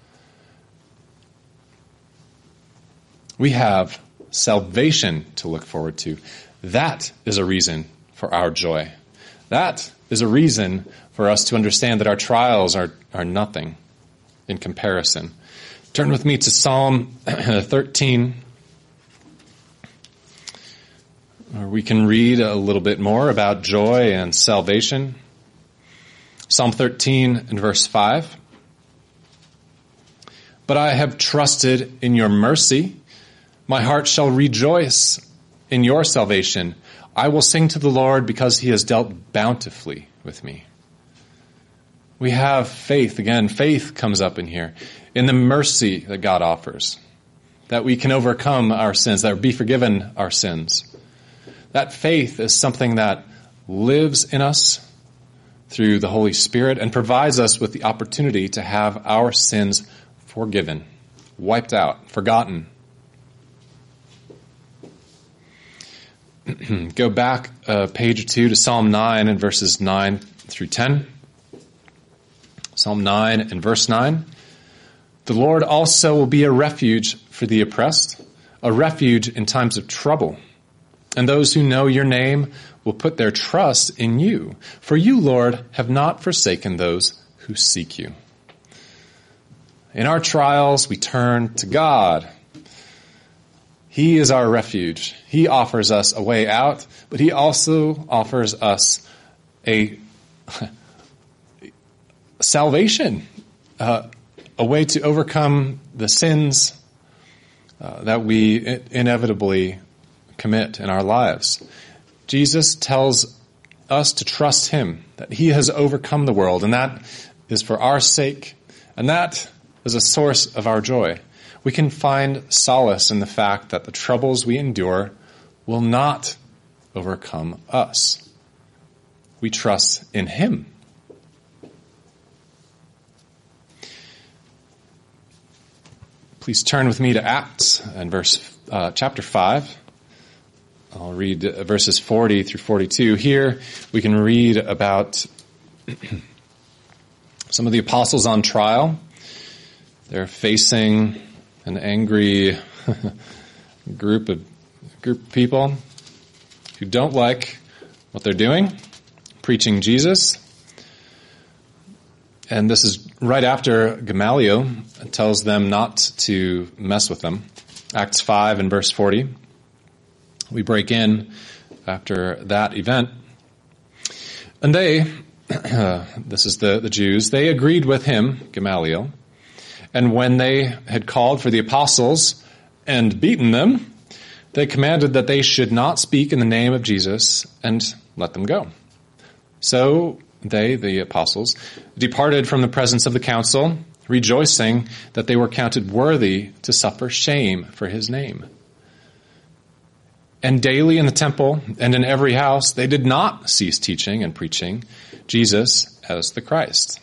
We have salvation to look forward to. That is a reason for our joy. That is a reason for us to understand that our trials are nothing in comparison. Turn with me to Psalm 13, where we can read a little bit more about joy and salvation. Psalm 13 and verse 5. But I have trusted in your mercy. My heart shall rejoice in your salvation. I will sing to the Lord because he has dealt bountifully with me. We have faith. Again, faith comes up in here. In the mercy that God offers. That we can overcome our sins, that we be forgiven our sins. That faith is something that lives in us through the Holy Spirit and provides us with the opportunity to have our sins forgiven, wiped out, forgotten. Go back a page or two to Psalm 9 and verses 9 through 10. Psalm 9 and verse 9. The Lord also will be a refuge for the oppressed, a refuge in times of trouble. And those who know your name will put their trust in you. For you, Lord, have not forsaken those who seek you. In our trials, we turn to God. He is our refuge. He offers us a way out, but he also offers us a salvation, a way to overcome the sins that we inevitably commit in our lives. Jesus tells us to trust him, that he has overcome the world, and that is for our sake, and that is a source of our joy. We can find solace in the fact that the troubles we endure will not overcome us. We trust in him. Please turn with me to Acts and chapter 5. I'll read verses 40 through 42. Here we can read about some of the apostles on trial. They're facing an angry group of people who don't like what they're doing, preaching Jesus. And this is right after Gamaliel tells them not to mess with them. Acts 5 and verse 40. We break in after that event. And they, this is the Jews, they agreed with him, Gamaliel, and when they had called for the apostles and beaten them, they commanded that they should not speak in the name of Jesus and let them go. So they, the apostles, departed from the presence of the council, rejoicing that they were counted worthy to suffer shame for his name. And daily in the temple and in every house, they did not cease teaching and preaching Jesus as the Christ.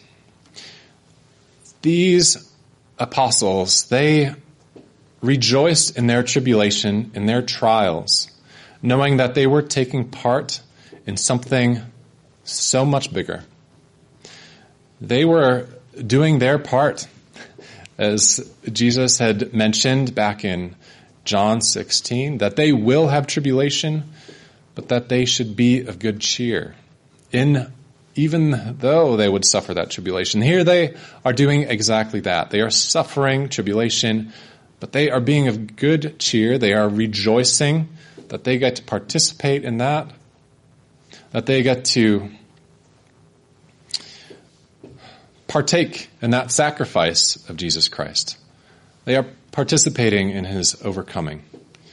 These apostles, they rejoiced in their tribulation, in their trials, knowing that they were taking part in something so much bigger. They were doing their part, as Jesus had mentioned back in John 16, that they will have tribulation, but that they should be of good cheer, even though they would suffer that tribulation. Here they are doing exactly that. They are suffering tribulation, but they are being of good cheer. They are rejoicing that they get to participate in that they get to partake in that sacrifice of Jesus Christ. They are participating in his overcoming.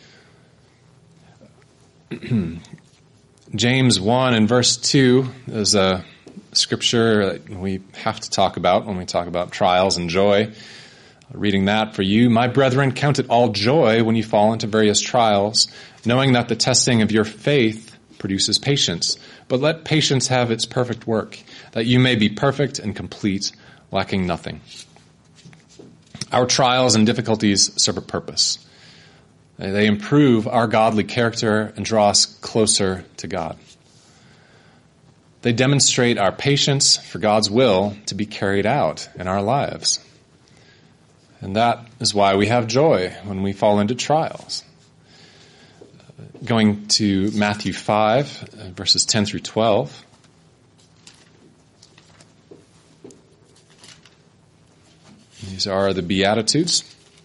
James 1 and verse 2 is a scripture that we have to talk about when we talk about trials and joy. Reading that for you. My brethren, count it all joy when you fall into various trials, knowing that the testing of your faith produces patience. But let patience have its perfect work, that you may be perfect and complete, lacking nothing. Our trials and difficulties serve a purpose. They improve our godly character and draw us closer to God. They demonstrate our patience for God's will to be carried out in our lives. And that is why we have joy when we fall into trials. Going to Matthew 5, verses 10 through 12. These are the Beatitudes.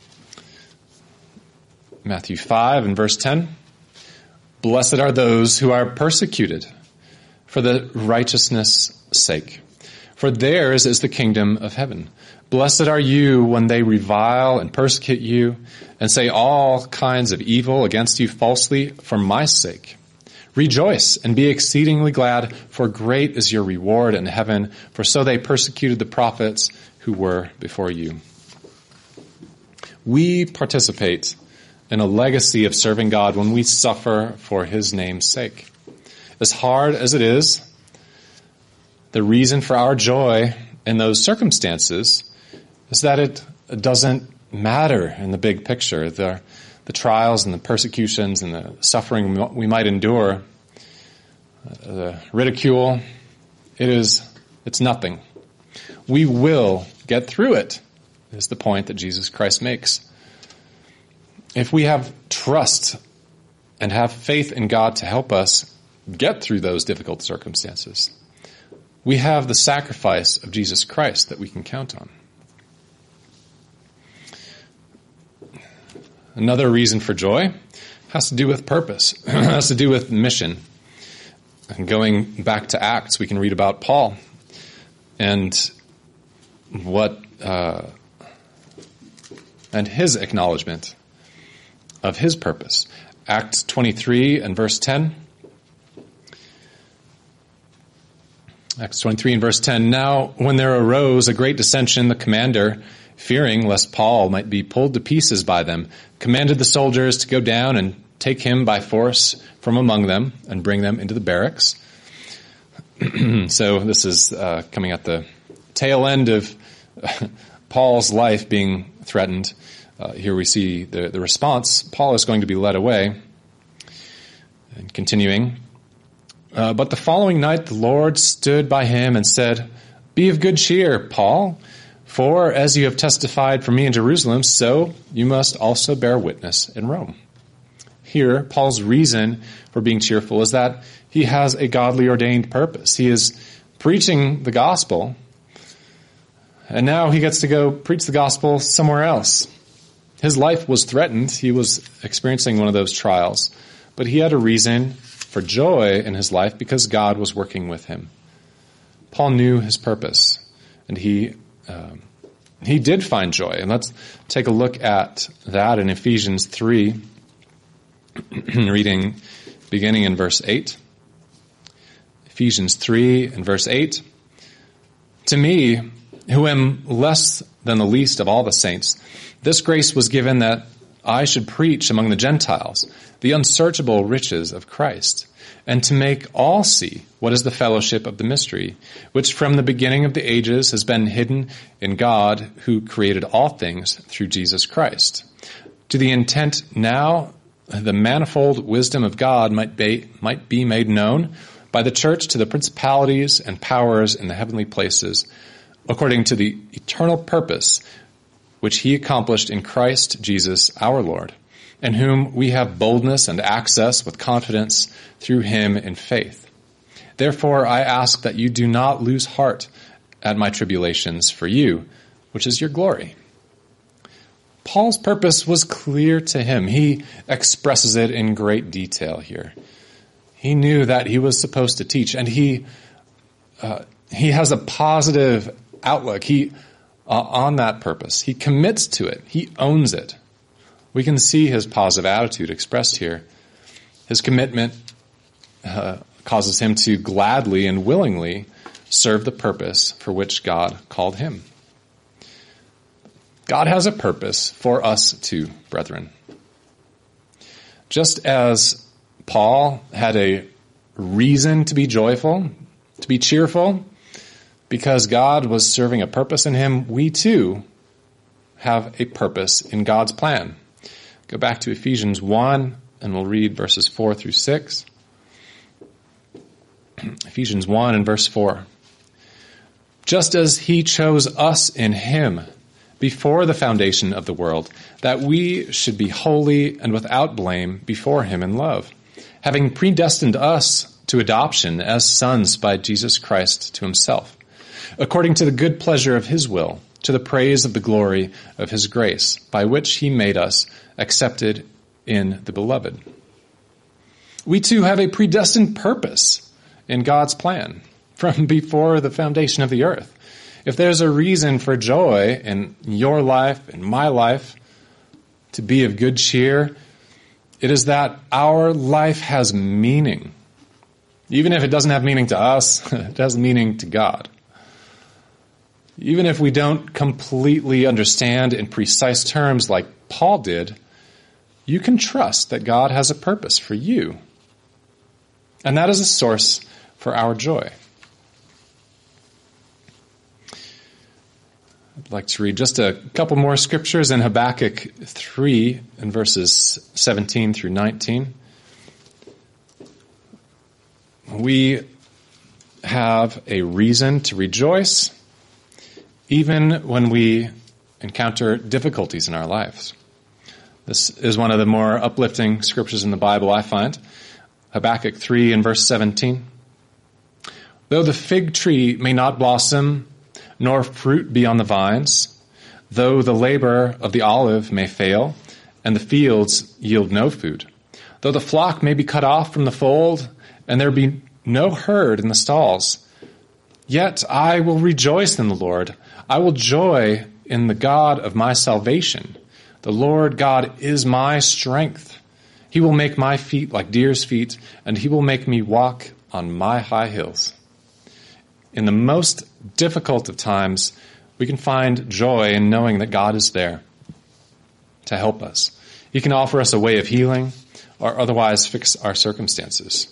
Matthew 5 and verse 10. Blessed are those who are persecuted for the righteousness' sake, for theirs is the kingdom of heaven. Blessed are you when they revile and persecute you and say all kinds of evil against you falsely for my sake. Rejoice and be exceedingly glad, for great is your reward in heaven, for so they persecuted the prophets who were before you. We participate in a legacy of serving God when we suffer for his name's sake. As hard as it is, the reason for our joy in those circumstances is that it doesn't matter in the big picture. The trials and the persecutions and the suffering we might endure, the ridicule, it's nothing. We will get through it, is the point that Jesus Christ makes. If we have trust and have faith in God to help us get through those difficult circumstances, we have the sacrifice of Jesus Christ that we can count on. Another reason for joy has to do with purpose, has to do with mission. And going back to Acts, we can read about Paul and and his acknowledgement of his purpose. Acts 23 and verse 10. Acts 23 and verse 10. Now, when there arose a great dissension, the commander, fearing lest Paul might be pulled to pieces by them, commanded the soldiers to go down and take him by force from among them and bring them into the barracks. So this is coming at the tail end of Paul's life being threatened. Here we see the response. Paul is going to be led away. And continuing. But the following night the Lord stood by him and said, Be of good cheer, Paul, for as you have testified for me in Jerusalem, so you must also bear witness in Rome. Here, Paul's reason for being cheerful is that he has a godly ordained purpose. He is preaching the gospel, and now he gets to go preach the gospel somewhere else. His life was threatened. He was experiencing one of those trials, but he had a reason for joy in his life because God was working with him. Paul knew his purpose, and he did find joy. And let's take a look at that in Ephesians 3, reading beginning in verse 8. Ephesians 3 and verse 8. To me, who am less than the least of all the saints, this grace was given that I should preach among the Gentiles the unsearchable riches of Christ, and to make all see what is the fellowship of the mystery, which from the beginning of the ages has been hidden in God, who created all things through Jesus Christ, to the intent now the manifold wisdom of God might be made known by the church to the principalities and powers in the heavenly places, according to the eternal purpose which he accomplished in Christ Jesus our Lord, in whom we have boldness and access with confidence through him in faith. Therefore I ask that you do not lose heart at my tribulations for you, which is your glory. Paul's purpose was clear to him. He expresses it in great detail here. He knew that he was supposed to teach, and he has a positive outlook. On that purpose. He commits to it. He owns it. We can see his positive attitude expressed here. His commitment causes him to gladly and willingly serve the purpose for which God called him. God has a purpose for us too, brethren. Just as Paul had a reason to be joyful, to be cheerful, because God was serving a purpose in him, we too have a purpose in God's plan. Go back to Ephesians 1, and we'll read verses 4 through 6. Ephesians 1 and verse 4. Just as he chose us in him before the foundation of the world, that we should be holy and without blame before him in love, having predestined us to adoption as sons by Jesus Christ to himself, according to the good pleasure of his will, to the praise of the glory of his grace, by which he made us accepted in the beloved. We too have a predestined purpose in God's plan from before the foundation of the earth. If there's a reason for joy in your life, in my life, to be of good cheer, it is that our life has meaning. Even if it doesn't have meaning to us, it has meaning to God. Even if we don't completely understand in precise terms like Paul did, you can trust that God has a purpose for you. And that is a source for our joy. I'd like to read just a couple more scriptures in Habakkuk 3 and verses 17 through 19. We have a reason to rejoice even when we encounter difficulties in our lives. This is one of the more uplifting scriptures in the Bible, I find. Habakkuk 3 and verse 17. Though the fig tree may not blossom, nor fruit be on the vines, though the labor of the olive may fail, and the fields yield no food, though the flock may be cut off from the fold, and there be no herd in the stalls, yet I will rejoice in the Lord. I will joy in the God of my salvation. The Lord God is my strength. He will make my feet like deer's feet, and he will make me walk on my high hills. In the most difficult of times, we can find joy in knowing that God is there to help us. He can offer us a way of healing or otherwise fix our circumstances.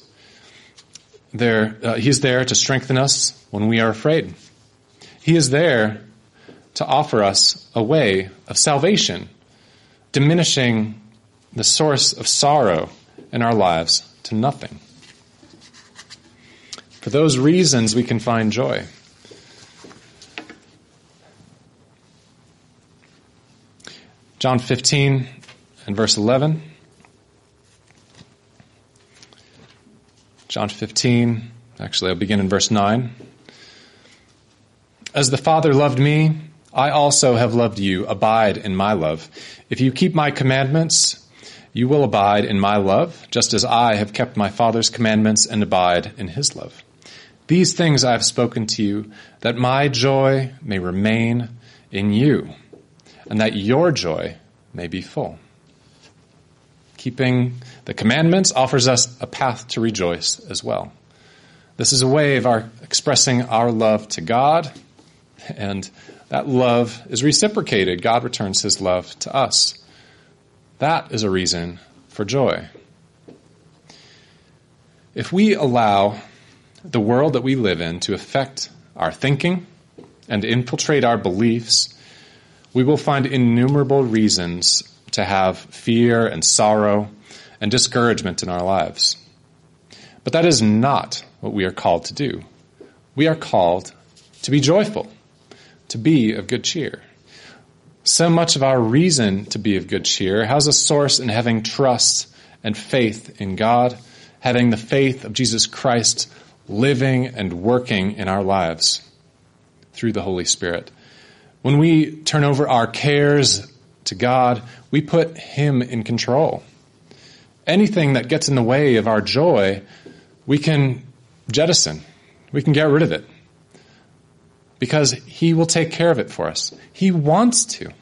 He's there to strengthen us when we are afraid. He is there to offer us a way of salvation, diminishing the source of sorrow in our lives to nothing. For those reasons, we can find joy. John 15 and verse 11. John 15, actually I'll begin in verse 9. As the Father loved me, I also have loved you. Abide in my love. If you keep my commandments, you will abide in my love, just as I have kept my Father's commandments and abide in his love. These things I have spoken to you, that my joy may remain in you, and that your joy may be full. Keeping the commandments offers us a path to rejoice as well. This is a way of our expressing our love to God, and that love is reciprocated. God returns his love to us. That is a reason for joy. If we allow the world that we live in to affect our thinking and infiltrate our beliefs, we will find innumerable reasons to have fear and sorrow and discouragement in our lives. But that is not what we are called to do. We are called to be joyful, to be of good cheer. So much of our reason to be of good cheer has a source in having trust and faith in God, having the faith of Jesus Christ living and working in our lives through the Holy Spirit. When we turn over our cares to God, we put him in control. Anything that gets in the way of our joy, we can jettison. We can get rid of it. Because he will take care of it for us. He wants to.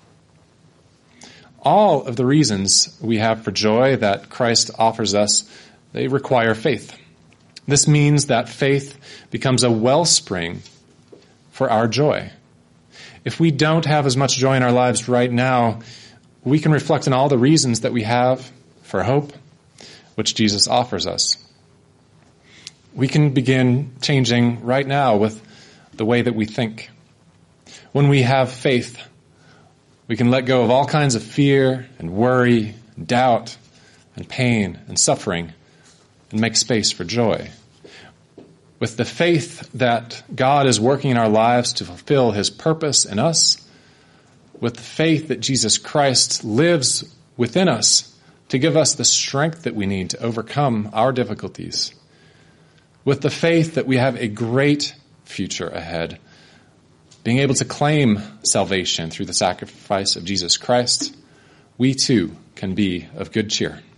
All of the reasons we have for joy that Christ offers us, they require faith. This means that faith becomes a wellspring for our joy. If we don't have as much joy in our lives right now, we can reflect on all the reasons that we have for hope, which Jesus offers us. We can begin changing right now with the way that we think. When we have faith, we can let go of all kinds of fear and worry, and doubt and pain and suffering and make space for joy. With the faith that God is working in our lives to fulfill his purpose in us, with the faith that Jesus Christ lives within us to give us the strength that we need to overcome our difficulties, with the faith that we have a great future ahead, being able to claim salvation through the sacrifice of Jesus Christ, we too can be of good cheer.